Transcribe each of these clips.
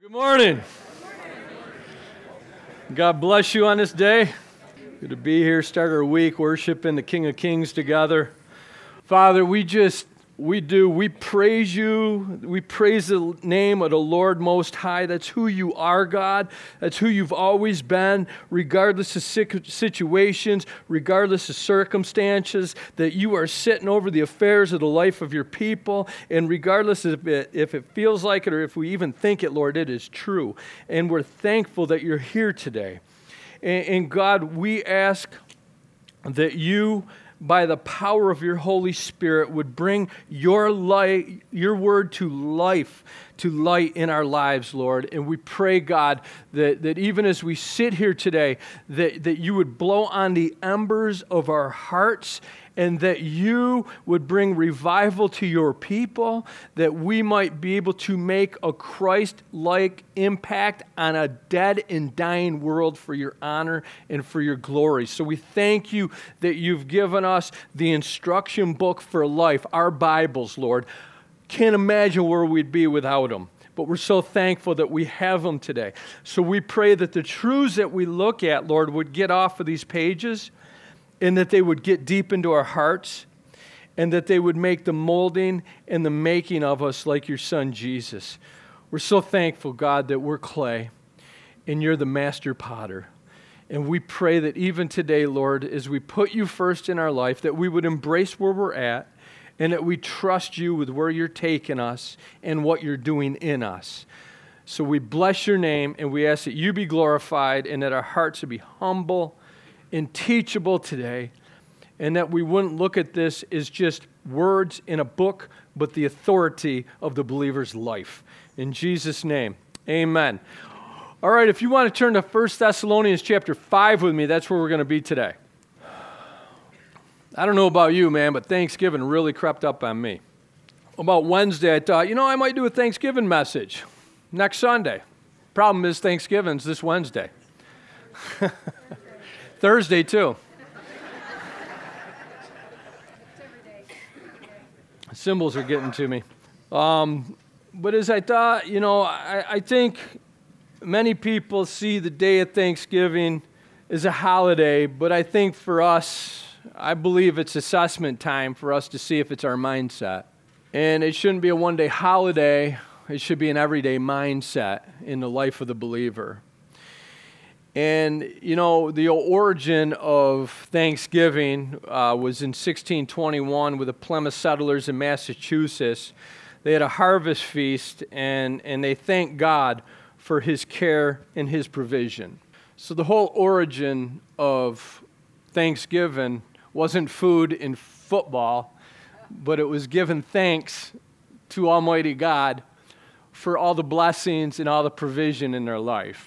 Good morning. God bless you on this day. Good to be here, start our week worshiping the King of Kings together. Father, we praise you. We praise the name of the Lord Most High. That's who you are, God. That's who you've always been, regardless of situations, regardless of circumstances, that you are sitting over the affairs of the life of your people. And regardless if it feels like it or if we even think it, Lord, it is true. And we're thankful that you're here today. And God, we ask that you, by the power of your Holy Spirit, would bring your light, your word to life, to light in our lives, Lord. And we pray, God, that even as we sit here today, that you would blow on the embers of our hearts and that you would bring revival to your people, that we might be able to make a Christ-like impact on a dead and dying world for your honor and for your glory. So we thank you that you've given us the instruction book for life, our Bibles, Lord. Can't imagine where we'd be without them. But we're so thankful that we have them today. So we pray that the truths that we look at, Lord, would get off of these pages, and that they would get deep into our hearts, and that they would make the molding and the making of us like your Son, Jesus. We're so thankful, God, that we're clay, and you're the master potter. And we pray that even today, Lord, as we put you first in our life, that we would embrace where we're at, and that we trust you with where you're taking us and what you're doing in us. So we bless your name, and we ask that you be glorified, and that our hearts would be humble and teachable today, and that we wouldn't look at this as just words in a book, but the authority of the believer's life. In Jesus' name, amen. All right, if you want to turn to 1 Thessalonians chapter 5 with me, that's where we're going to be today. I don't know about you, man, but Thanksgiving really crept up on me. About Wednesday, I thought, I might do a Thanksgiving message next Sunday. Problem is, Thanksgiving's this Wednesday. Thursday, too. Symbols are getting to me. But as I thought, I think many people see the day of Thanksgiving as a holiday, but I think for us, I believe it's assessment time for us to see if it's our mindset. And it shouldn't be a one-day holiday. It should be an everyday mindset in the life of the believer. And, the origin of Thanksgiving was in 1621 with the Plymouth settlers in Massachusetts. They had a harvest feast, and they thanked God for his care and his provision. So the whole origin of Thanksgiving wasn't food and football, but it was giving thanks to Almighty God for all the blessings and all the provision in their life.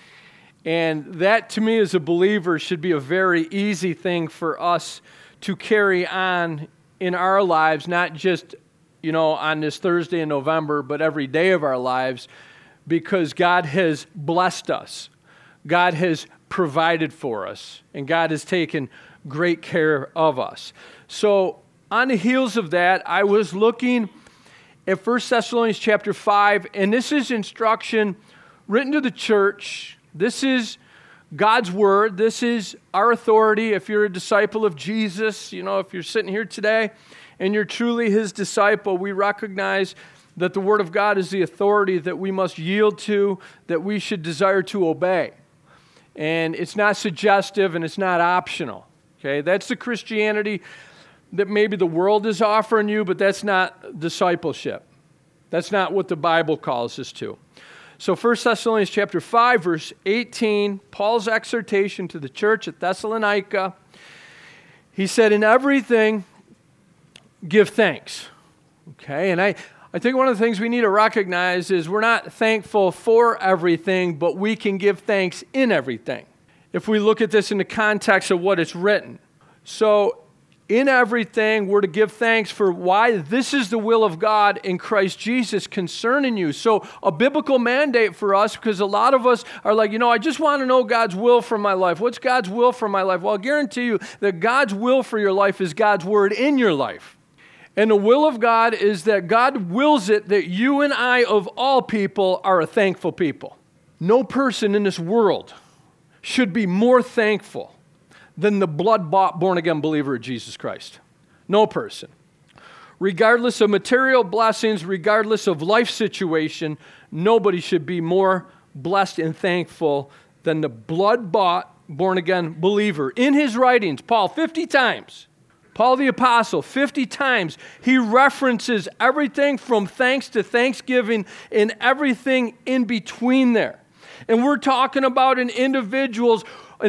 And that, to me, as a believer, should be a very easy thing for us to carry on in our lives, not just, on this Thursday in November, but every day of our lives, because God has blessed us. God has provided for us, and God has taken great care of us. So on the heels of that, I was looking at 1 Thessalonians chapter 5, and this is instruction written to the church. This is God's word. This is our authority. If you're a disciple of Jesus, if you're sitting here today and you're truly his disciple, we recognize that the word of God is the authority that we must yield to, that we should desire to obey. And it's not suggestive and it's not optional. Okay, that's the Christianity that maybe the world is offering you, but that's not discipleship. That's not what the Bible calls us to. So 1 Thessalonians chapter 5, verse 18, Paul's exhortation to the church at Thessalonica, he said, in everything, give thanks. Okay, and I think one of the things we need to recognize is we're not thankful for everything, but we can give thanks in everything, if we look at this in the context of what it's written. So in everything, we're to give thanks for why this is the will of God in Christ Jesus concerning you. So a biblical mandate for us, because a lot of us are like, I just want to know God's will for my life. What's God's will for my life? Well, I'll guarantee you that God's will for your life is God's word in your life. And the will of God is that God wills it that you and I, of all people, are a thankful people. No person in this world should be more thankful than the blood-bought, born-again believer of Jesus Christ. No person. Regardless of material blessings, regardless of life situation, nobody should be more blessed and thankful than the blood-bought, born-again believer. In his writings, Paul, 50 times, Paul the Apostle, 50 times, he references everything from thanks to thanksgiving and everything in between there. And we're talking about an individual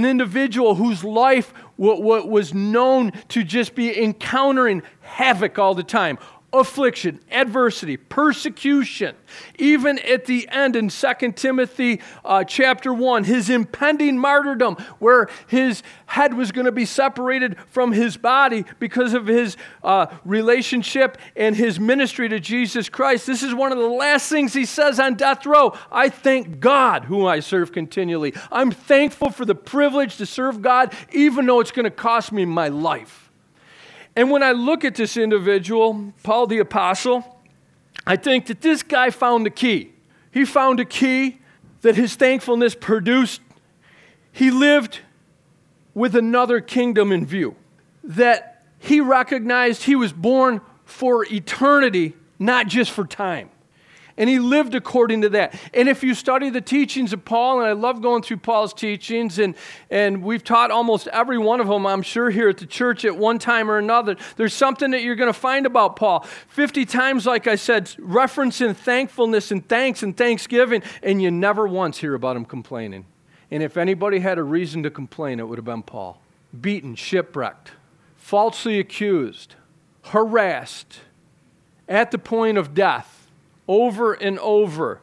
whose life was known to just be encountering havoc all the time. Affliction, adversity, persecution. Even at the end in 2 Timothy chapter 1, his impending martyrdom, where his head was going to be separated from his body because of his relationship and his ministry to Jesus Christ. This is one of the last things he says on death row. I thank God whom I serve continually. I'm thankful for the privilege to serve God, even though it's going to cost me my life. And when I look at this individual, Paul the Apostle, I think that this guy found the key. He found a key that his thankfulness produced. He lived with another kingdom in view, that he recognized he was born for eternity, not just for time. And he lived according to that. And if you study the teachings of Paul, and I love going through Paul's teachings, and we've taught almost every one of them, I'm sure, here at the church at one time or another, there's something that you're going to find about Paul. 50 times, like I said, referencing thankfulness and thanks and thanksgiving, and you never once hear about him complaining. And if anybody had a reason to complain, it would have been Paul. Beaten, shipwrecked, falsely accused, harassed, at the point of death. Over and over.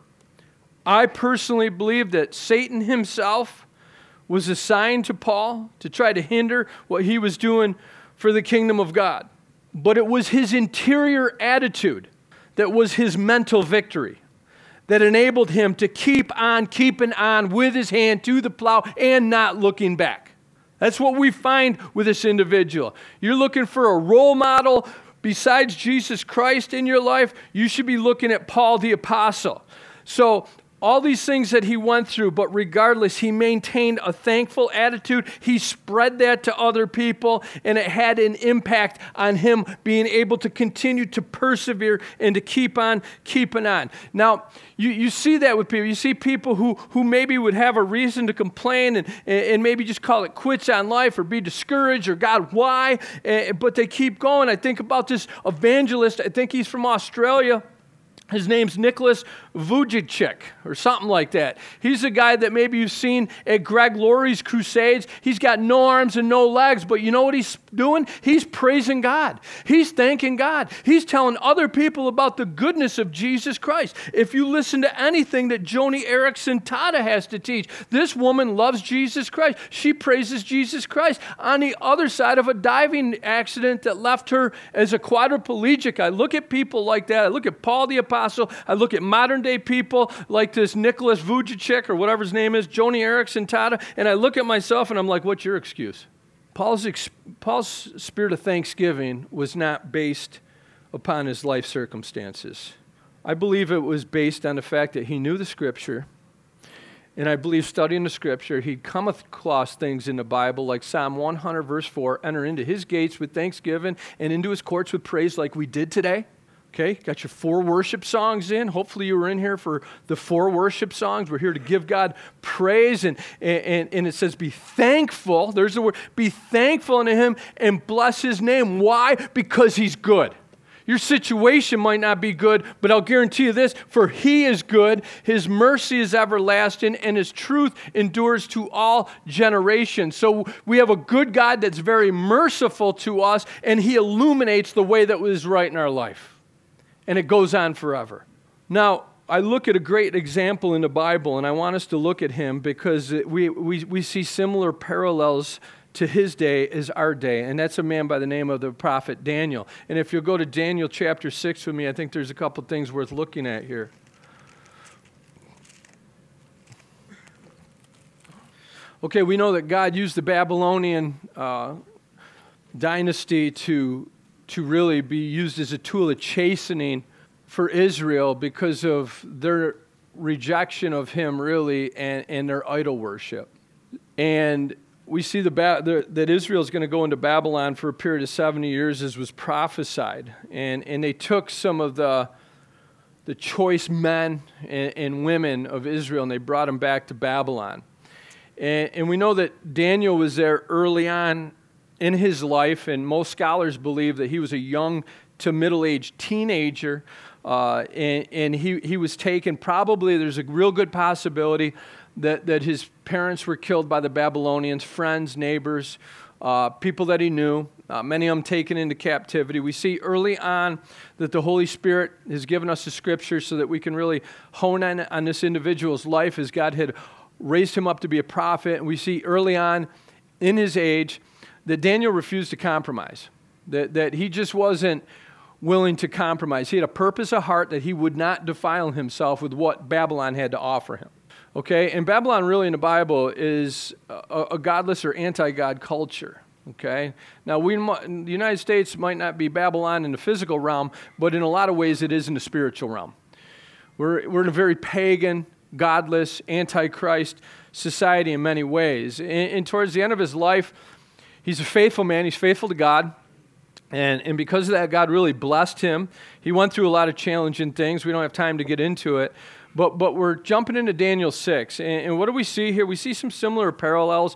I personally believe that Satan himself was assigned to Paul to try to hinder what he was doing for the kingdom of God. But it was his interior attitude that was his mental victory that enabled him to keep on keeping on with his hand to the plow and not looking back. That's what we find with this individual. You're looking for a role model besides Jesus Christ in your life, you should be looking at Paul the Apostle. So all these things that he went through, but regardless, he maintained a thankful attitude. He spread that to other people, and it had an impact on him being able to continue to persevere and to keep on keeping on. Now, you see that with people. You see people who maybe would have a reason to complain and maybe just call it quits on life or be discouraged or God, why? But they keep going. I think about this evangelist. I think he's from Australia. His name's Nicholas Vujicic or something like that. He's a guy that maybe you've seen at Greg Laurie's crusades. He's got no arms and no legs, but you know what he's doing? He's praising God. He's thanking God. He's telling other people about the goodness of Jesus Christ. If you listen to anything that Joni Eareckson Tada has to teach, this woman loves Jesus Christ. She praises Jesus Christ. On the other side of a diving accident that left her as a quadriplegic, I look at people like that. I look at Paul the Apostle. I look at modern day people like this Nicholas Vujicic or whatever his name is, Joni Eareckson Tada, and I look at myself and I'm like, what's your excuse? Paul's spirit of thanksgiving was not based upon his life circumstances. I believe it was based on the fact that he knew the Scripture, and I believe studying the Scripture, he'd come across things in the Bible like Psalm 100 verse 4, enter into his gates with thanksgiving and into his courts with praise like we did today. Okay, got your 4 worship songs in. Hopefully you were in here for the 4 worship songs. We're here to give God praise. And it says be thankful. There's the word. Be thankful unto him and bless his name. Why? Because he's good. Your situation might not be good, but I'll guarantee you this, for he is good, his mercy is everlasting, and his truth endures to all generations. So we have a good God that's very merciful to us, and he illuminates the way that was right in our life. And it goes on forever. Now, I look at a great example in the Bible, and I want us to look at him because we see similar parallels to his day as our day, and that's a man by the name of the prophet Daniel. And if you'll go to Daniel chapter 6 with me, I think there's a couple things worth looking at here. Okay, we know that God used the Babylonian dynasty to to really be used as a tool of chastening for Israel because of their rejection of him, really, and their idol worship. And we see that Israel is going to go into Babylon for a period of 70 years, as was prophesied. And they took some of the choice men and women of Israel, and they brought them back to Babylon. And we know that Daniel was there early on in his life, and most scholars believe that he was a young to middle-aged teenager, and he was taken. Probably there's a real good possibility that his parents were killed by the Babylonians, friends, neighbors, people that he knew, many of them taken into captivity. We see early on that the Holy Spirit has given us the Scripture so that we can really hone in on this individual's life as God had raised him up to be a prophet. And we see early on in his age that Daniel refused to compromise, that he just wasn't willing to compromise. He had a purpose of heart that he would not defile himself with what Babylon had to offer him. Okay, and Babylon really in the Bible is a godless or anti-God culture. Okay, now the United States might not be Babylon in the physical realm, but in a lot of ways it is in the spiritual realm. We're in a very pagan, godless, anti-Christ society in many ways. And towards the end of his life, he's a faithful man. He's faithful to God. And because of that, God really blessed him. He went through a lot of challenging things. We don't have time to get into it. But we're jumping into Daniel 6. And what do we see here? We see some similar parallels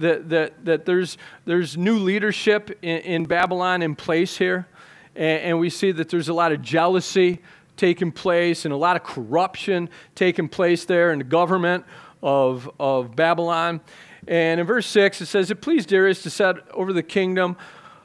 that there's new leadership in Babylon in place here. And we see that there's a lot of jealousy taking place and a lot of corruption taking place there in the government of Babylon. And in verse 6, it says, "It pleased Darius to set over the kingdom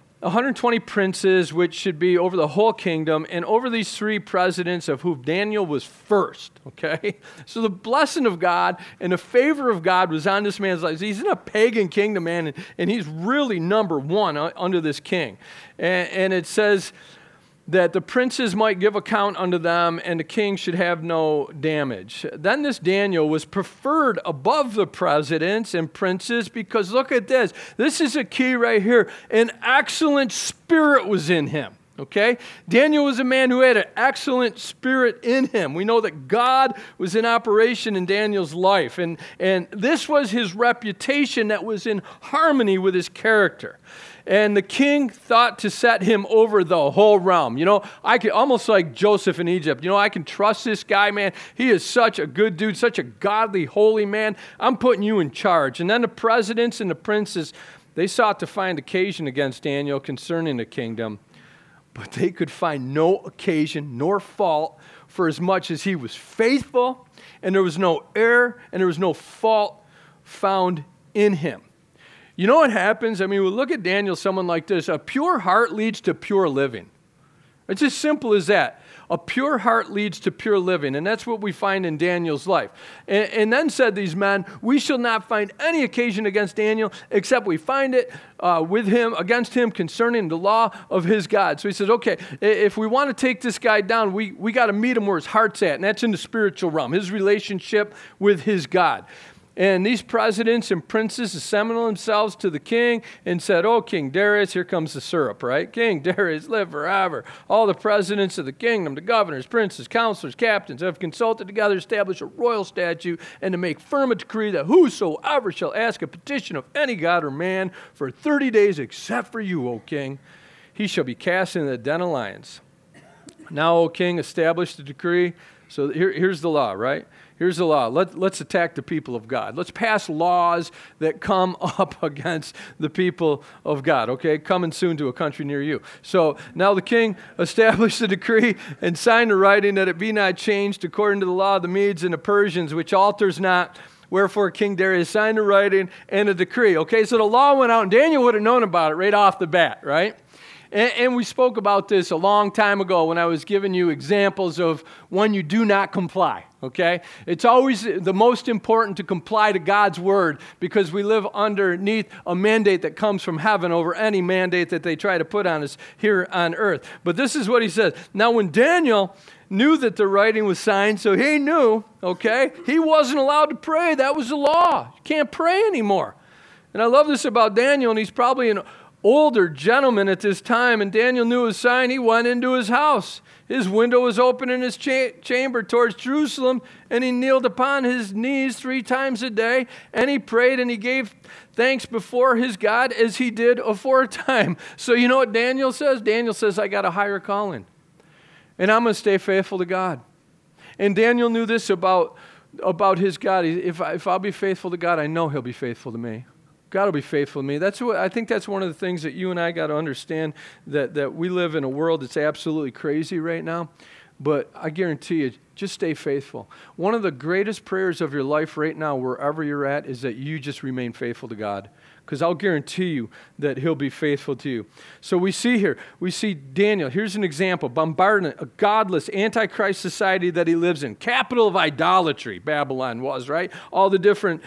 120 princes, which should be over the whole kingdom, and over these 3 presidents, of whom Daniel was first." Okay? So the blessing of God and the favor of God was on this man's life. He's in a pagan kingdom, man, and he's really number one under this king. And it says that the princes might give account unto them, and the king should have no damage. Then this Daniel was preferred above the presidents and princes, because look at this. This is a key right here. An excellent spirit was in him. Okay? Daniel was a man who had an excellent spirit in him. We know that God was in operation in Daniel's life, and this was his reputation that was in harmony with his character. And the king thought to set him over the whole realm. You know, I could almost like Joseph in Egypt. You know, I can trust this guy, man. He is such a good dude, such a godly, holy man. I'm putting you in charge. And then the presidents and the princes, they sought to find occasion against Daniel concerning the kingdom, but they could find no occasion nor fault, for as much as he was faithful, and there was no error, and there was no fault found in him. You know what happens? I mean, we look at Daniel, someone like this. A pure heart leads to pure living. It's as simple as that. A pure heart leads to pure living, and that's what we find in Daniel's life. And then said these men, "We shall not find any occasion against Daniel, except we find it with him, against him, concerning the law of his God." So he says, okay, if we want to take this guy down, we got to meet him where his heart's at, and that's in the spiritual realm, his relationship with his God. And these presidents and princes assembled themselves to the king and said, "Oh, King Darius," here comes the syrup, right? "King Darius, live forever. All the presidents of the kingdom, the governors, princes, counselors, captains, have consulted together to establish a royal statute and to make firm a decree that whosoever shall ask a petition of any god or man for 30 days, except for you, O king, he shall be cast into the den of lions. Now, O king, establish the decree." So here's the law, right? Here's the law. Let's attack the people of God. Let's pass laws that come up against the people of God, okay? Coming soon to a country near you. So now the king established the decree and signed a writing that it be not changed according to the law of the Medes and the Persians, which alters not. Wherefore King Darius signed a writing and a decree. Okay, so the law went out, and Daniel would have known about it right off the bat, right? And we spoke about this a long time ago when I was giving you examples of when you do not comply, okay? It's always the most important to comply to God's word, because we live underneath a mandate that comes from heaven over any mandate that they try to put on us here on earth. But this is what he says. Now, when Daniel knew that the writing was signed, so he knew, okay, he wasn't allowed to pray. That was the law. You can't pray anymore. And I love this about Daniel, and he's probably older gentleman at this time, and Daniel knew his sign. He went into his house. His window was open in his chamber towards Jerusalem, and he kneeled upon his knees 3 times a day, and he prayed and he gave thanks before his God as he did aforetime. So you know what Daniel says? Daniel says, I got a higher calling, and I'm going to stay faithful to God. And Daniel knew this about his God. If I'll be faithful to God, I know he'll be faithful to me. God will be faithful to me. I think that's one of the things that you and I got to understand, that we live in a world that's absolutely crazy right now. But I guarantee you, just stay faithful. One of the greatest prayers of your life right now, wherever you're at, is that you just remain faithful to God. Because I'll guarantee you that he'll be faithful to you. So we see Daniel. Here's an example. Bombardment, a godless, antichrist society that he lives in. Capital of idolatry, Babylon was, right? All the different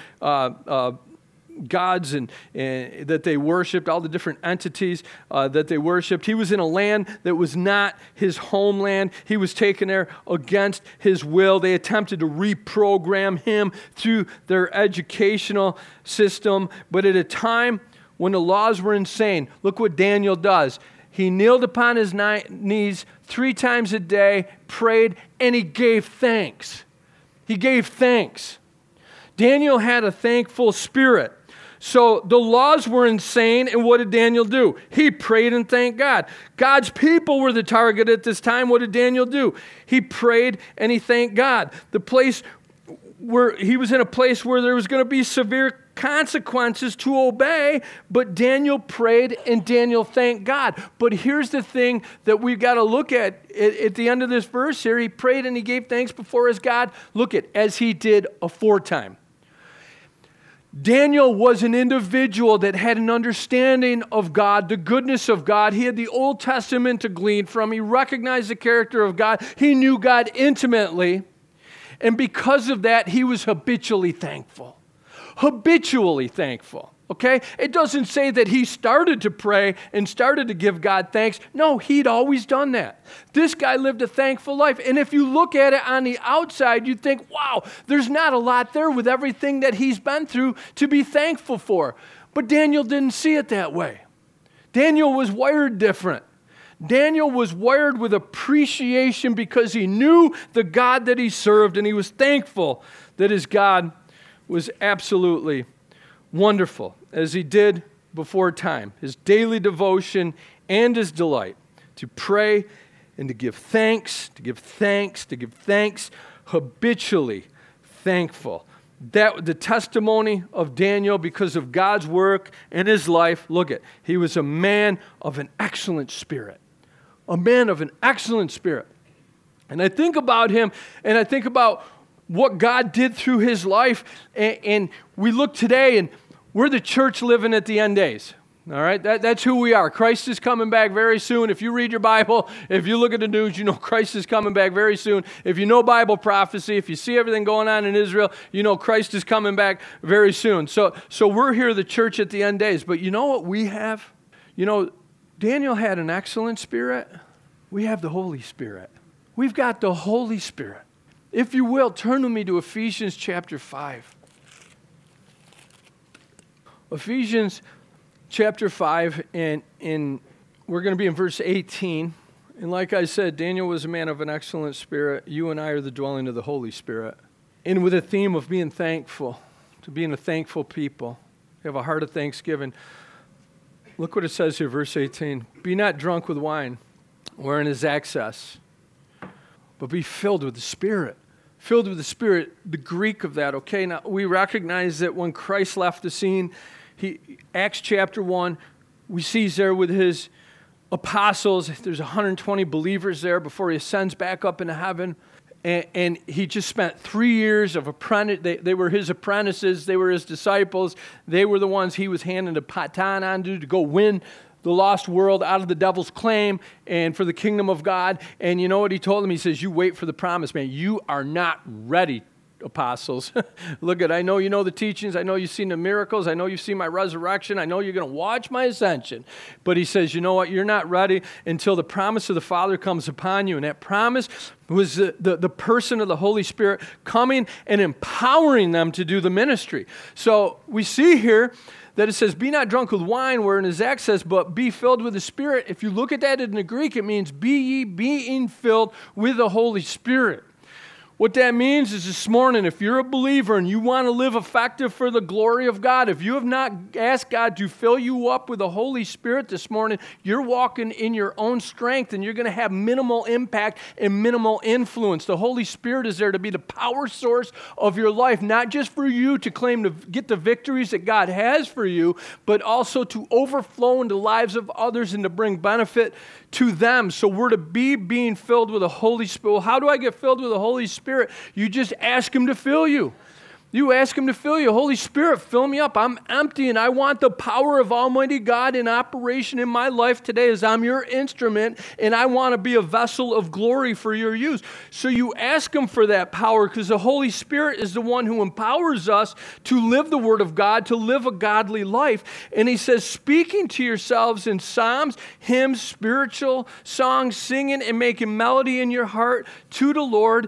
gods and that they worshipped, all the different entities that they worshipped. He was in a land that was not his homeland. He was taken there against his will. They attempted to reprogram him through their educational system. But at a time when the laws were insane, look what Daniel does. He kneeled upon his knees 3 times a day, prayed, and he gave thanks. He gave thanks. Daniel had a thankful spirit. So the laws were insane, and what did Daniel do? He prayed and thanked God. God's people were the target at this time. What did Daniel do? He prayed and he thanked God. The place where he was in a place where there was going to be severe consequences to obey, but Daniel prayed and Daniel thanked God. But here's the thing that we've got to look at the end of this verse here. He prayed and he gave thanks before his God. Look at, as he did aforetime. Daniel was an individual that had an understanding of God, the goodness of God. He had the Old Testament to glean from. He recognized the character of God. He knew God intimately. And because of that, he was habitually thankful. Habitually thankful. Okay? It doesn't say that he started to pray and started to give God thanks. No, he'd always done that. This guy lived a thankful life. And if you look at it on the outside, you'd think, wow, there's not a lot there with everything that he's been through to be thankful for. But Daniel didn't see it that way. Daniel was wired different. Daniel was wired with appreciation because he knew the God that he served, and he was thankful that his God was absolutely wonderful, as he did before time. His daily devotion and his delight to pray and to give thanks, habitually thankful. That the testimony of Daniel, because of God's work in his life, look at, he was a man of an excellent spirit. A man of an excellent spirit. And I think about him, and I think about what God did through his life, and we look today, and we're the church living at the end days. All right, that's who we are. Christ is coming back very soon. If you read your Bible, if you look at the news, you know Christ is coming back very soon. If you know Bible prophecy, if you see everything going on in Israel, you know Christ is coming back very soon. So we're here, the church at the end days. But you know what we have? You know, Daniel had an excellent spirit. We have the Holy Spirit. We've got the Holy Spirit. If you will, turn with me to Ephesians chapter 5. Ephesians chapter 5, and we're going to be in verse 18. And like I said, Daniel was a man of an excellent spirit. You and I are the dwelling of the Holy Spirit. And with a theme of being thankful, to being a thankful people. We have a heart of thanksgiving. Look what it says here, verse 18. Be not drunk with wine, wherein is excess, but be filled with the Spirit. Filled with the Spirit, the Greek of that, okay? Now, we recognize that when Christ left the scene, Acts chapter 1, we see he's there with his apostles. There's 120 believers there before he ascends back up into heaven. And he just spent 3 years of apprentice. They were his apprentices. They were his disciples. They were the ones he was handing the baton on to go win the lost world out of the devil's claim and for the kingdom of God. And you know what he told them? He says, you wait for the promise, man. You are not ready apostles. I know you know the teachings. I know you've seen the miracles. I know you've seen my resurrection. I know you're going to watch my ascension. But he says, you know what? You're not ready until the promise of the Father comes upon you. And that promise was the person of the Holy Spirit coming and empowering them to do the ministry. So we see here that it says, be not drunk with wine, where in his Acts says, but be filled with the Spirit. If you look at that in the Greek, it means be ye being filled with the Holy Spirit. What that means is this morning, if you're a believer and you want to live effective for the glory of God, if you have not asked God to fill you up with the Holy Spirit this morning, you're walking in your own strength and you're going to have minimal impact and minimal influence. The Holy Spirit is there to be the power source of your life, not just for you to claim to get the victories that God has for you, but also to overflow into the lives of others and to bring benefit to them. So we're to be being filled with the Holy Spirit. Well, how do I get filled with the Holy Spirit? You just ask him to fill you. You ask him to fill you. Holy Spirit, fill me up. I'm empty and I want the power of Almighty God in operation in my life today as I'm your instrument and I want to be a vessel of glory for your use. So you ask him for that power because the Holy Spirit is the one who empowers us to live the Word of God, to live a godly life. And he says, speaking to yourselves in psalms, hymns, spiritual songs, singing and making melody in your heart to the Lord.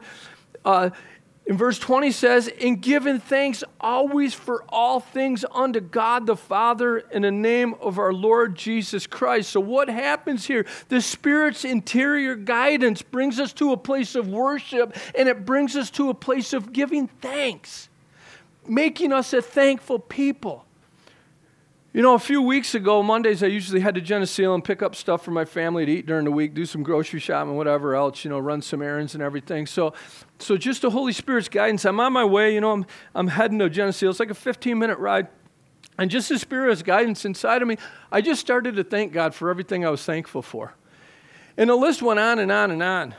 In verse 20 says, and giving thanks always for all things unto God the Father in the name of our Lord Jesus Christ. So what happens here? The Spirit's interior guidance brings us to a place of worship, and it brings us to a place of giving thanks, making us a thankful people. You know, a few weeks ago, Mondays, I usually head to Geneseo and pick up stuff for my family to eat during the week, do some grocery shopping, whatever else, run some errands and everything. So just the Holy Spirit's guidance. I'm on my way, I'm heading to Geneseo. It's like a 15-minute ride. And just the Spirit's guidance inside of me, I just started to thank God for everything I was thankful for. And the list went on and on and on.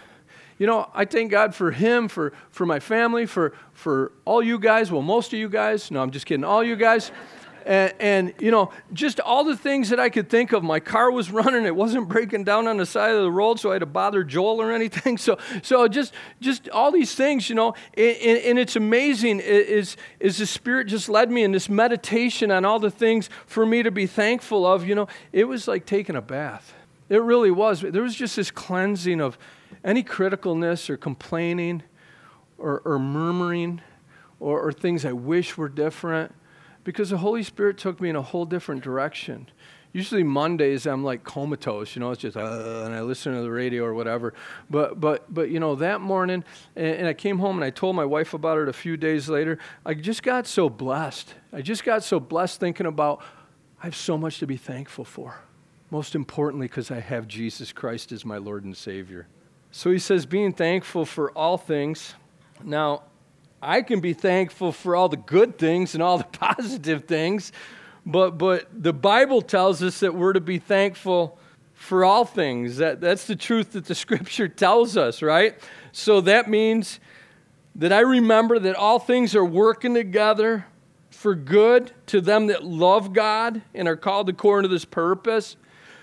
I thank God for him, for my family, for all you guys. Well, most of you guys. No, I'm just kidding. All you guys. And just all the things that I could think of. My car was running. It wasn't breaking down on the side of the road, so I had to bother Joel or anything. So just all these things, and it's amazing is the Spirit just led me in this meditation on all the things for me to be thankful of. It was like taking a bath. It really was. There was just this cleansing of any criticalness or complaining or murmuring or things I wish were different. Because the Holy Spirit took me in a whole different direction. Usually Mondays I'm like comatose, it's just, and I listen to the radio or whatever. But that morning, and I came home and I told my wife about it a few days later, I just got so blessed. I just got so blessed thinking about, I have so much to be thankful for. Most importantly, because I have Jesus Christ as my Lord and Savior. So he says, being thankful for all things. Now, I can be thankful for all the good things and all the positive things, but the Bible tells us that we're to be thankful for all things. That's the truth that the Scripture tells us, right? So that means that I remember that all things are working together for good to them that love God and are called according to this purpose.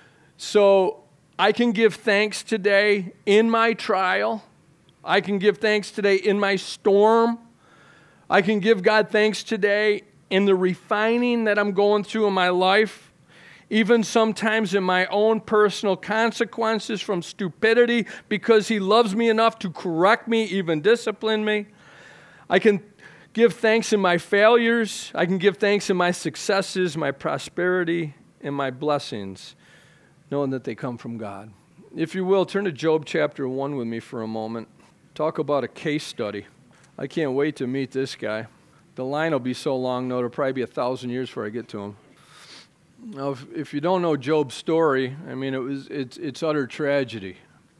So I can give thanks today in my trial. I can give thanks today in my storm. I can give God thanks today in the refining that I'm going through in my life, even sometimes in my own personal consequences from stupidity, because he loves me enough to correct me, even discipline me. I can give thanks in my failures. I can give thanks in my successes, my prosperity, and my blessings, knowing that they come from God. If you will, turn to Job chapter 1 with me for a moment. Talk about a case study. I can't wait to meet this guy. The line will be so long, though, it'll probably be 1,000 years before I get to him. Now, if you don't know Job's story, it's utter tragedy.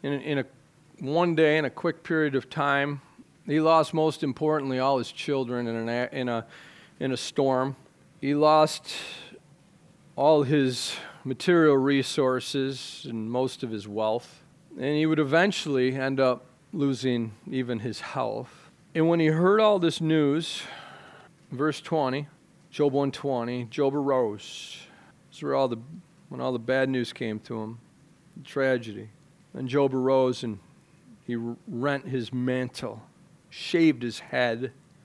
One day, in a quick period of time, he lost, most importantly, all his children in a storm. He lost all his material resources and most of his wealth, and he would eventually end up losing even his health. And when he heard all this news, verse 20, Job 1:20, Job arose. This is where when all the bad news came to him, the tragedy. And Job arose and he rent his mantle, shaved his head,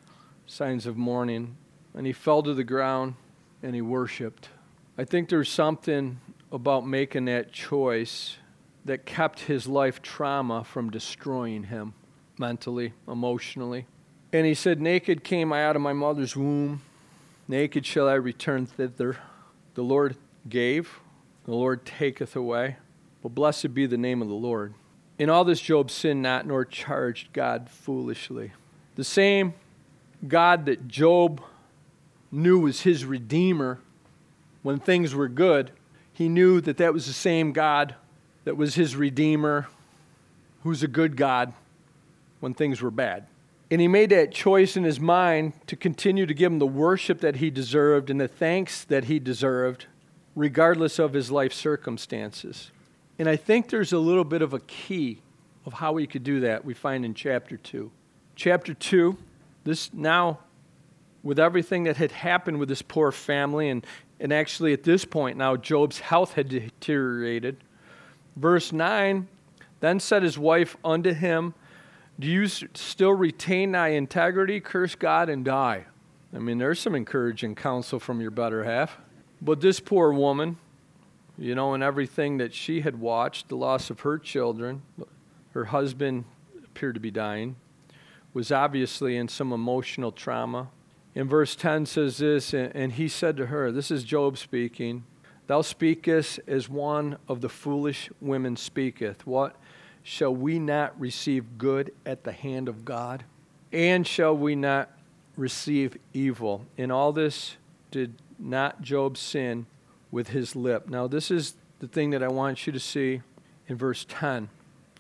signs of mourning, and he fell to the ground and he worshiped. I think there's something about making that choice that kept his life trauma from destroying him mentally, emotionally. And he said, naked came I out of my mother's womb, naked shall I return thither. The Lord gave, the Lord taketh away. But blessed be the name of the Lord. In all this Job sinned not, nor charged God foolishly. The same God that Job knew was his Redeemer when things were good, he knew that that was the same God that was his Redeemer, who's a good God when things were bad. And he made that choice in his mind to continue to give him the worship that he deserved and the thanks that he deserved, regardless of his life circumstances. And I think there's a little bit of a key of how he could do that we find in chapter 2. Chapter 2, this now, with everything that had happened with this poor family, and actually at this point now Job's health had deteriorated. Verse 9, then said his wife unto him, do you still retain thy integrity? Curse God and die. I mean, there's some encouraging counsel from your better half. But this poor woman, you know, and everything that she had watched, the loss of her children, her husband appeared to be dying, was obviously in some emotional trauma. In verse 10 says this, and he said to her, this is Job speaking, thou speakest as one of the foolish women speaketh. What? Shall we not receive good at the hand of God? And shall we not receive evil? In all this did not Job sin with his lip. Now this is the thing that I want you to see in verse 10.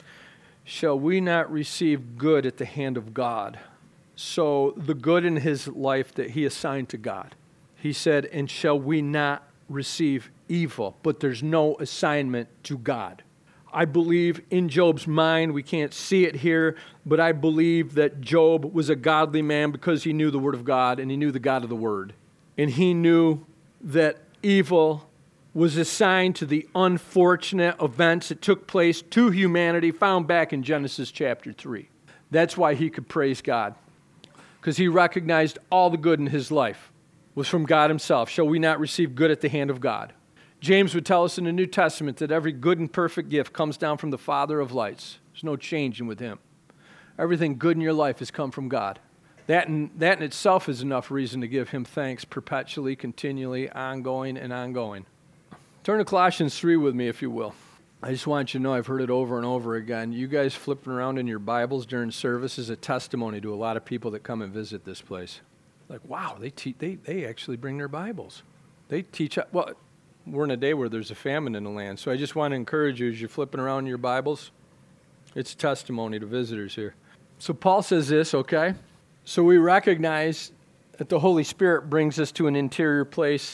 Shall we not receive good at the hand of God? So the good in his life that he assigned to God. He said, and shall we not receive evil? But there's no assignment to God. I believe in Job's mind, we can't see it here, but I believe that Job was a godly man because he knew the Word of God and he knew the God of the Word. And he knew that evil was assigned to the unfortunate events that took place to humanity found back in Genesis chapter 3. That's why he could praise God, because he recognized all the good in his life was from God himself. Shall we not receive good at the hand of God? James would tell us in the New Testament that every good and perfect gift comes down from the Father of lights. There's no changing with him. Everything good in your life has come from God. That in itself is enough reason to give him thanks perpetually, continually, ongoing, and ongoing. Turn to Colossians 3 with me, if you will. I just want you to know I've heard it over and over again. You guys flipping around in your Bibles during service is a testimony to a lot of people that come and visit this place. Like, wow, they actually bring their Bibles. They teach, well, we're in a day where there's a famine in the land, so I just want to encourage you as you're flipping around your Bibles, it's a testimony to visitors here. So Paul says this, okay? So we recognize that the Holy Spirit brings us to an interior place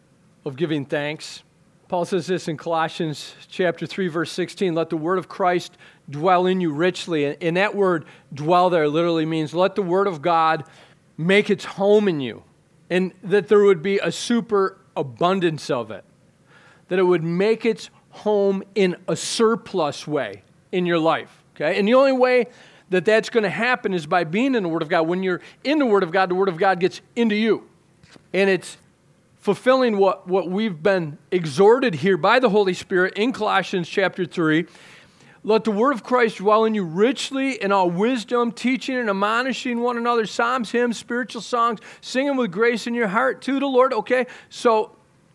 of giving thanks. Paul says this in Colossians chapter 3, verse 16, let the word of Christ dwell in you richly. And that word dwell there literally means let the word of God make its home in you, and that there would be a superabundance of it, that it would make its home in a surplus way in your life, okay? And the only way that that's going to happen is by being in the Word of God. When you're in the Word of God gets into you. And it's fulfilling what we've been exhorted here by the Holy Spirit in Colossians chapter 3. Let the word of Christ dwell in you richly in all wisdom, teaching and admonishing one another, psalms, hymns, spiritual songs, singing with grace in your heart to the Lord. Okay, so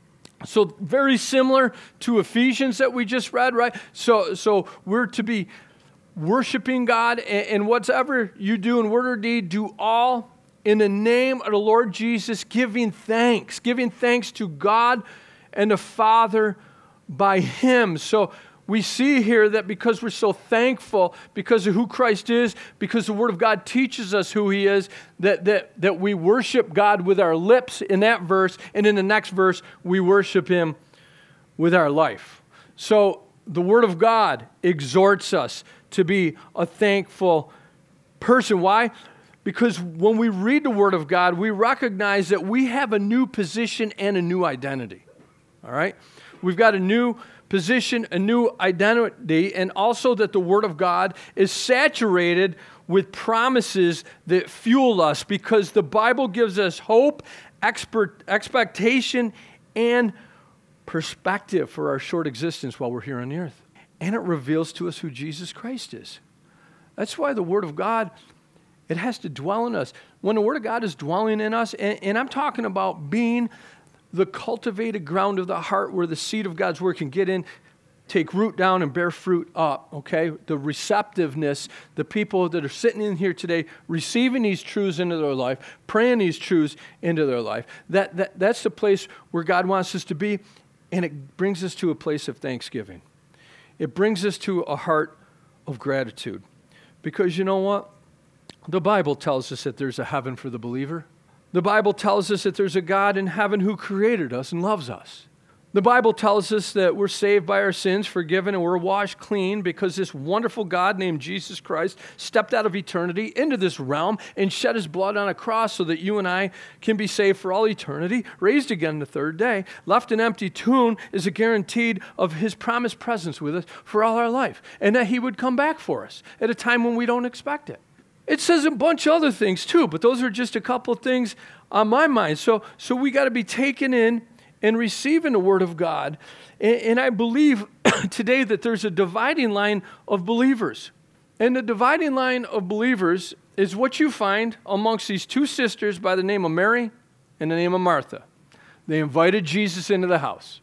very similar to Ephesians that we just read, right? So we're to be worshiping God, and whatever you do in word or deed, do all in the name of the Lord Jesus, giving thanks to God and the Father by Him. So we see here that because we're so thankful, because of who Christ is, because the Word of God teaches us who He is, that we worship God with our lips in that verse, and in the next verse, we worship Him with our life. So the Word of God exhorts us to be a thankful person. Why? Because when we read the Word of God, we recognize that we have a new position and a new identity. All right? We've got a new position, a new identity, and also that the Word of God is saturated with promises that fuel us, because the Bible gives us hope, expectation, and perspective for our short existence while we're here on the earth. And it reveals to us who Jesus Christ is. That's why the Word of God, it has to dwell in us. When the Word of God is dwelling in us, and I'm talking about being the cultivated ground of the heart where the seed of God's Word can get in, take root down, and bear fruit up, okay? The receptiveness, the people that are sitting in here today, receiving these truths into their life, praying these truths into their life, that's the place where God wants us to be, and it brings us to a place of thanksgiving. It brings us to a heart of gratitude. Because you know what? The Bible tells us that there's a heaven for the believer. The Bible tells us that there's a God in heaven who created us and loves us. The Bible tells us that we're saved by our sins, forgiven, and we're washed clean because this wonderful God named Jesus Christ stepped out of eternity into this realm and shed his blood on a cross so that you and I can be saved for all eternity, raised again the third day, left an empty tomb is a guarantee of his promised presence with us for all our life, and that he would come back for us at a time when we don't expect it. It says a bunch of other things too, but those are just a couple of things on my mind. So we got to be taken in and receiving the Word of God. And I believe today that there's a dividing line of believers. And the dividing line of believers is what you find amongst these two sisters by the name of Mary and the name of Martha. They invited Jesus into the house.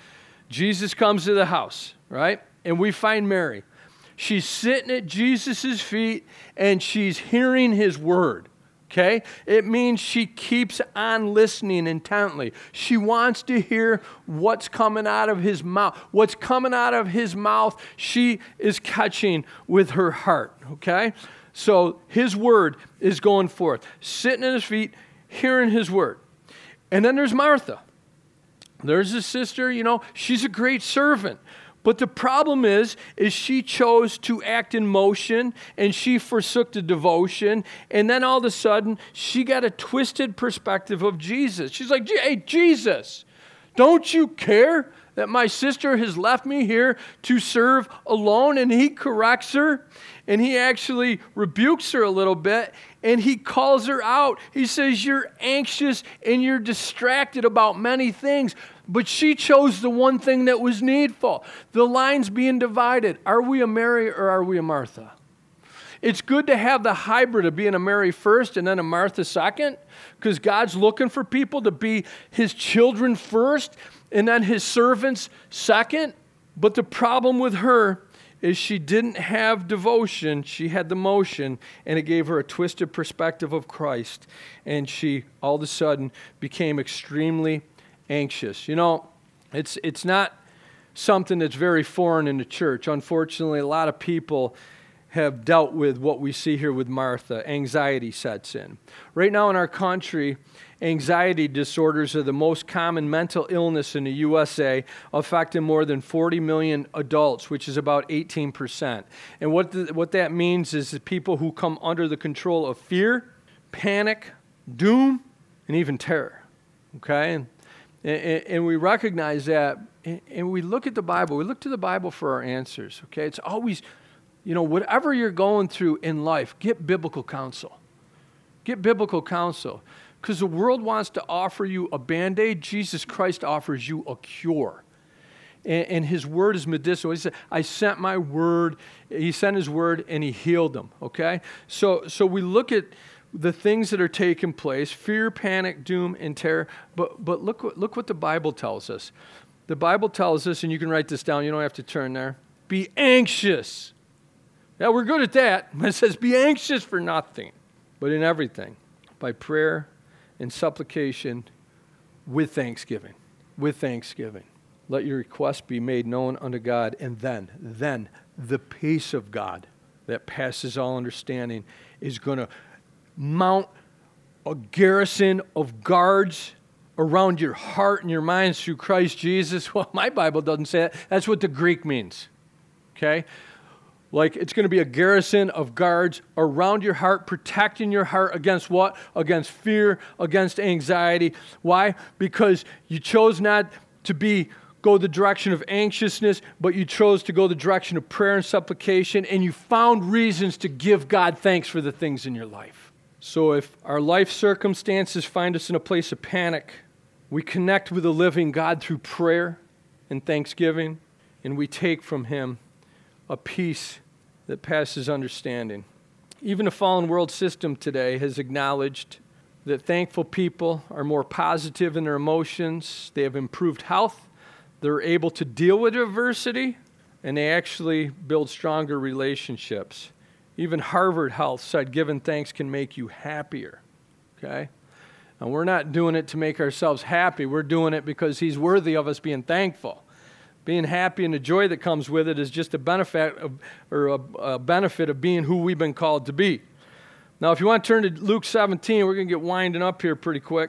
Jesus comes to the house, right? And we find Mary. She's sitting at Jesus' feet and she's hearing his word. Okay? It means she keeps on listening intently. She wants to hear what's coming out of his mouth. What's coming out of his mouth, she is catching with her heart. Okay? So his word is going forth. Sitting at his feet, hearing his word. And then there's Martha. There's a sister, she's a great servant. But the problem is she chose to act in motion, and she forsook the devotion, and then all of a sudden, she got a twisted perspective of Jesus. She's like, hey, Jesus, don't you care that my sister has left me here to serve alone? And he corrects her, and he actually rebukes her a little bit, and he calls her out. He says, you're anxious and you're distracted about many things. But she chose the one thing that was needful. The line's being divided. Are we a Mary or are we a Martha? It's good to have the hybrid of being a Mary first and then a Martha second, because God's looking for people to be his children first and then his servants second. But the problem with her is she didn't have devotion. She had the motion, and it gave her a twisted perspective of Christ. And she all of a sudden became extremely anxious. It's not something that's very foreign in the church. Unfortunately, a lot of people have dealt with what we see here with Martha. Anxiety sets in. Right now in our country, anxiety disorders are the most common mental illness in the USA, affecting more than 40 million adults, which is about 18%. And what that means is that people who come under the control of fear, panic, doom, and even terror. Okay? And we recognize that, and we look at the Bible. We look to the Bible for our answers, okay? It's always, whatever you're going through in life, get biblical counsel. Get biblical counsel. Because the world wants to offer you a Band-Aid. Jesus Christ offers you a cure. And his word is medicinal. He said, I sent my word. He sent his word, and he healed them, okay? So we look at the things that are taking place, fear, panic, doom, and terror. But look what the Bible tells us. The Bible tells us, and you can write this down, you don't have to turn there, be anxious. Yeah, we're good at that. It says be anxious for nothing, but in everything, by prayer and supplication with thanksgiving. With thanksgiving. Let your requests be made known unto God, and then the peace of God that passes all understanding is going to mount a garrison of guards around your heart and your minds through Christ Jesus. Well, my Bible doesn't say that. That's what the Greek means. Okay? Like it's going to be a garrison of guards around your heart, protecting your heart against what? Against fear, against anxiety. Why? Because you chose not to be go the direction of anxiousness, but you chose to go the direction of prayer and supplication, and you found reasons to give God thanks for the things in your life. So if our life circumstances find us in a place of panic, we connect with the living God through prayer and thanksgiving, and we take from Him a peace that passes understanding. Even the fallen world system today has acknowledged that thankful people are more positive in their emotions, they have improved health, they're able to deal with adversity, and they actually build stronger relationships. Even Harvard Health said giving thanks can make you happier, okay? And we're not doing it to make ourselves happy. We're doing it because He's worthy of us being thankful. Being happy and the joy that comes with it is just a benefit of being who we've been called to be. Now, if you want to turn to Luke 17, we're going to get winding up here pretty quick.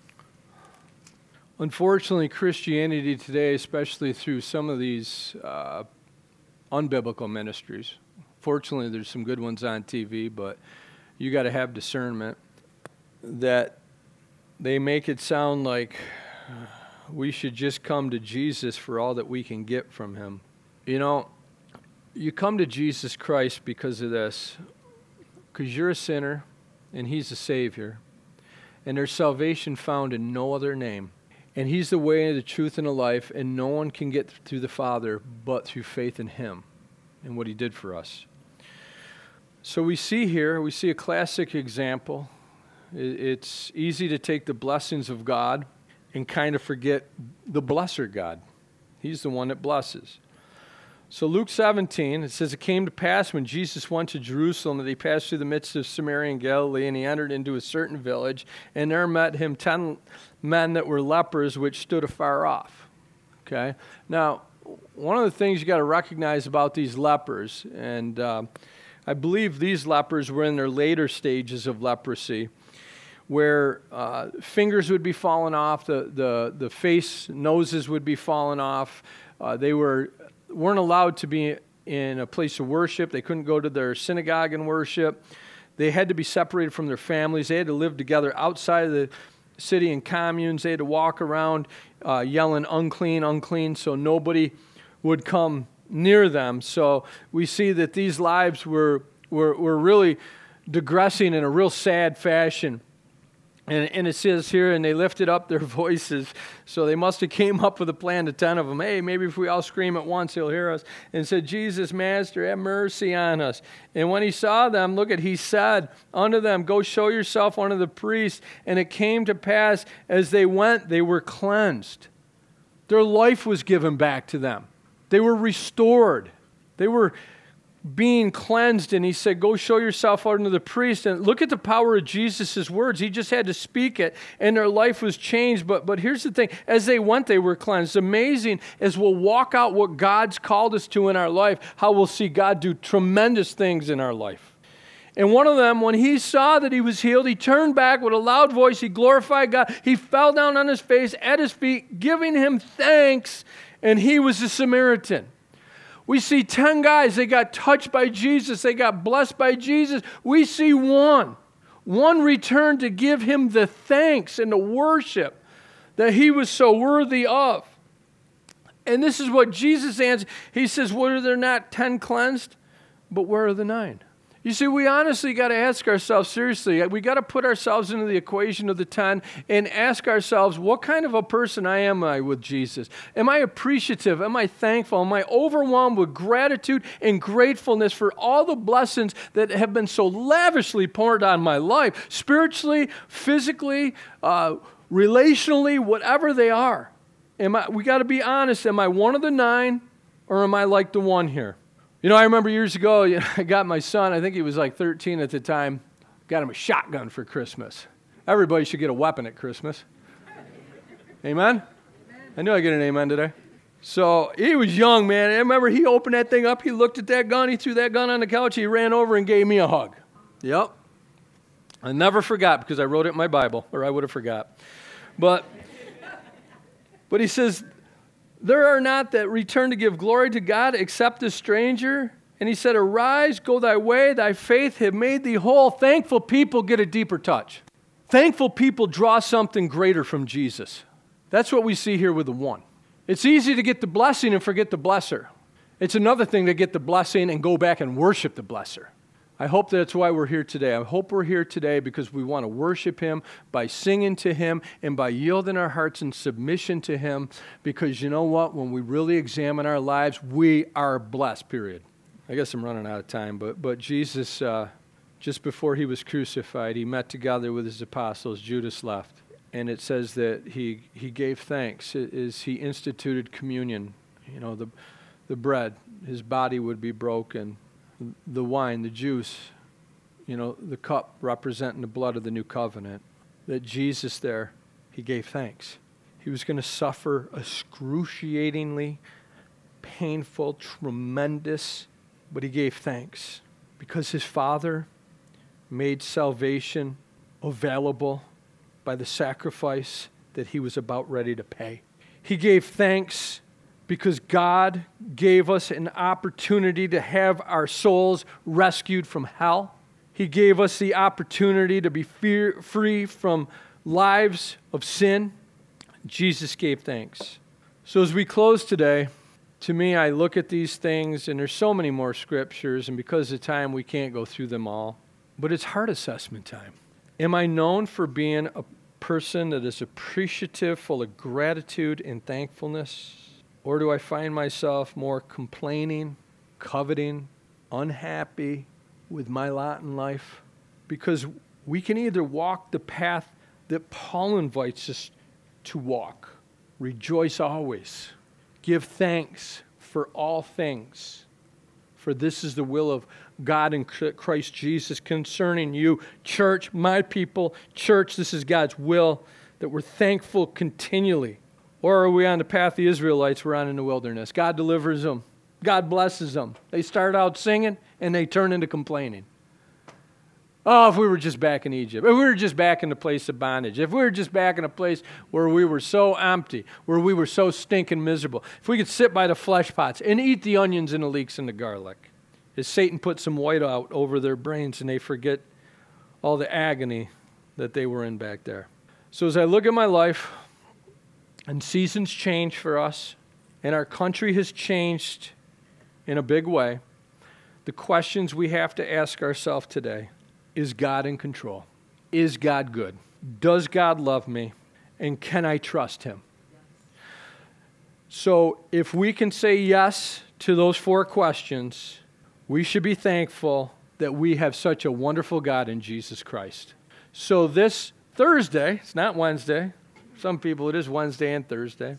Unfortunately, Christianity today, especially through some of these unbiblical ministries, fortunately there's some good ones on TV, but you got to have discernment, that they make it sound like we should just come to Jesus for all that we can get from Him. You know, you come to Jesus Christ because of this, because you're a sinner and He's a Savior, and there's salvation found in no other name. And He's the way, the truth, and the life, and no one can get to the Father but through faith in Him and what He did for us. So we see a classic example. It's easy to take the blessings of God and kind of forget the blesser God. He's the one that blesses. So Luke 17, it says, it came to pass when Jesus went to Jerusalem that He passed through the midst of Samaria and Galilee, and He entered into a certain village, and there met Him 10 men that were lepers, which stood afar off. Okay? Now, one of the things you got to recognize about these lepers, and I believe these lepers were in their later stages of leprosy, where fingers would be falling off, the face, noses would be falling off. They weren't allowed to be in a place of worship. They couldn't go to their synagogue and worship. They had to be separated from their families. They had to live together outside of the city in communes. They had to walk around yelling, unclean, unclean, so nobody would come near them. So we see that these lives were really digressing in a real sad fashion. And it says here, and they lifted up their voices. So they must have came up with a plan, to 10 of them. Hey, maybe if we all scream at once, He'll hear us. And said, Jesus, Master, have mercy on us. And when He saw them, He said unto them, go show yourself unto the priest. And it came to pass, as they went, they were cleansed. Their life was given back to them. They were restored. They were being cleansed, and He said, go show yourself unto the priest. And look at the power of Jesus' words. He just had to speak it, and their life was changed. But here's the thing. As they went, they were cleansed. Amazing as we'll walk out what God's called us to in our life, how we'll see God do tremendous things in our life. And one of them, when he saw that he was healed, he turned back with a loud voice. He glorified God. He fell down on his face at His feet, giving Him thanks, and he was a Samaritan. We see 10 guys, they got touched by Jesus. They got blessed by Jesus. We see one returned to give Him the thanks and the worship that He was so worthy of. And this is what Jesus answered. He says, were there not 10 cleansed? But where are the 9? You see, we honestly got to ask ourselves seriously. We got to put ourselves into the equation of the 10 and ask ourselves, what kind of a person am I with Jesus? Am I appreciative? Am I thankful? Am I overwhelmed with gratitude and gratefulness for all the blessings that have been so lavishly poured on my life, spiritually, physically, relationally, whatever they are? We got to be honest. Am I one of the 9, or am I like the one here? You know, I remember years ago, I got my son, I think he was like 13 at the time, got him a shotgun for Christmas. Everybody should get a weapon at Christmas. Amen? I knew I'd get an amen today. So he was young, man. I remember he opened that thing up, he looked at that gun, he threw that gun on the couch, he ran over and gave me a hug. Yep. I never forgot, because I wrote it in my Bible, or I would have forgot. But he says, there are not that return to give glory to God except the stranger. And He said, arise, go thy way, thy faith have made thee whole. Thankful people get a deeper touch. Thankful people draw something greater from Jesus. That's what we see here with the 1. It's easy to get the blessing and forget the blesser. It's another thing to get the blessing and go back and worship the blesser. I hope that's why we're here today. I hope we're here today because we want to worship Him by singing to Him and by yielding our hearts in submission to Him, because you know what? When we really examine our lives, we are blessed, period. I guess I'm running out of time, but Jesus, just before He was crucified, He met together with His apostles. Judas left. And it says that he gave thanks as He instituted communion. You know, the bread, His body would be broken. The wine, the juice, you know, the cup representing the blood of the new covenant, that Jesus there, He gave thanks. He was going to suffer excruciatingly painful, tremendous, but He gave thanks because His Father made salvation available by the sacrifice that He was about ready to pay. He gave thanks because God gave us an opportunity to have our souls rescued from hell. He gave us the opportunity to be free from lives of sin. Jesus gave thanks. So as we close today, to me, I look at these things, and there's so many more scriptures, and because of time, we can't go through them all. But it's heart assessment time. Am I known for being a person that is appreciative, full of gratitude and thankfulness? Or do I find myself more complaining, coveting, unhappy with my lot in life? Because we can either walk the path that Paul invites us to walk. Rejoice always. Give thanks for all things. For this is the will of God in Christ Jesus concerning you. Church, my people, church, this is God's will, that we're thankful continually. Or are we on the path the Israelites were on in the wilderness? God delivers them. God blesses them. They start out singing, and they turn into complaining. Oh, if we were just back in Egypt. If we were just back in the place of bondage. If we were just back in a place where we were so empty, where we were so stinking miserable. If we could sit by the flesh pots and eat the onions and the leeks and the garlic. As Satan puts some white out over their brains, and they forget all the agony that they were in back there. So as I look at my life, and seasons change for us, and our country has changed in a big way, the questions we have to ask ourselves today: is God in control? Is God good? Does God love me? And can I trust Him? So if we can say yes to those 4 questions, we should be thankful that we have such a wonderful God in Jesus Christ. So this Thursday, it's not Wednesday. Some people, it is Wednesday and Thursday.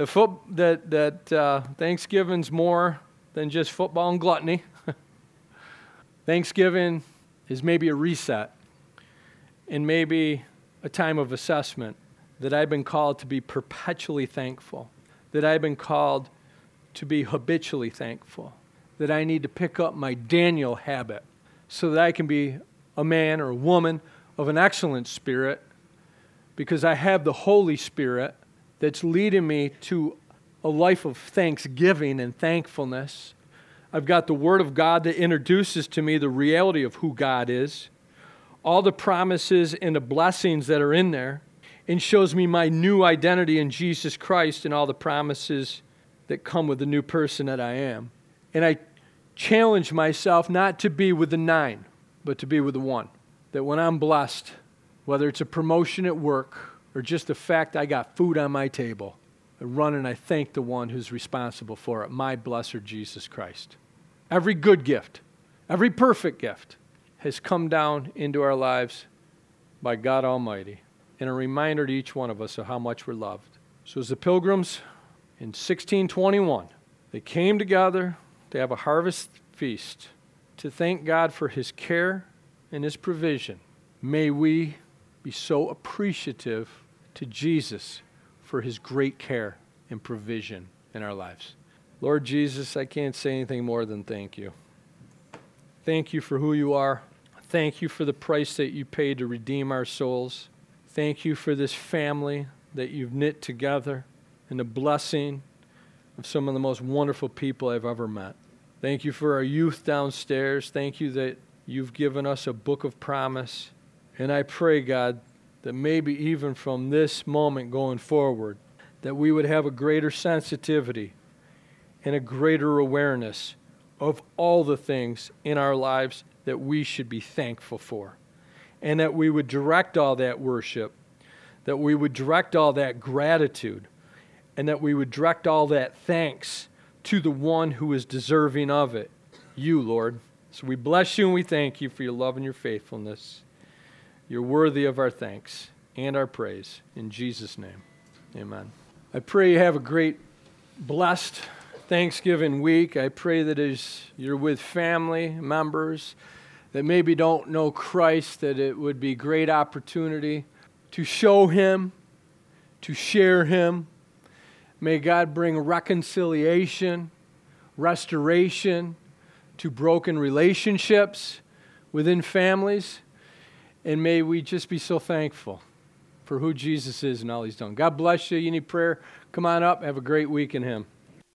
Thanksgiving's more than just football and gluttony. Thanksgiving is maybe a reset and maybe a time of assessment that I've been called to be perpetually thankful, that I've been called to be habitually thankful, that I need to pick up my Daniel habit so that I can be a man or a woman of an excellent spirit, because I have the Holy Spirit that's leading me to a life of thanksgiving and thankfulness. I've got the Word of God that introduces to me the reality of who God is, all the promises and the blessings that are in there, and shows me my new identity in Jesus Christ and all the promises that come with the new person that I am. And I challenge myself not to be with the 9, but to be with the 1. That when I'm blessed, whether it's a promotion at work or just the fact I got food on my table, I run and I thank the one who's responsible for it, my blessed Jesus Christ. Every good gift, every perfect gift has come down into our lives by God Almighty, and a reminder to each one of us of how much we're loved. So as the pilgrims in 1621, they came together to have a harvest feast to thank God for His care and His provision. May we be so appreciative to Jesus for His great care and provision in our lives. Lord Jesus, I can't say anything more than thank you. Thank you for who you are. Thank you for the price that you paid to redeem our souls. Thank you for this family that you've knit together and the blessing of some of the most wonderful people I've ever met. Thank you for our youth downstairs. Thank you that you've given us a book of promise. And I pray, God, that maybe even from this moment going forward, that we would have a greater sensitivity and a greater awareness of all the things in our lives that we should be thankful for, and that we would direct all that worship, that we would direct all that gratitude, and that we would direct all that thanks to the one who is deserving of it, you, Lord. So we bless you and we thank you for your love and your faithfulness. You're worthy of our thanks and our praise. In Jesus' name, amen. I pray you have a great, blessed Thanksgiving week. I pray that as you're with family members that maybe don't know Christ, that it would be a great opportunity to show Him, to share Him. May God bring reconciliation, restoration to broken relationships within families. And may we just be so thankful for who Jesus is and all He's done. God bless you. You need prayer? Come on up. Have a great week in Him.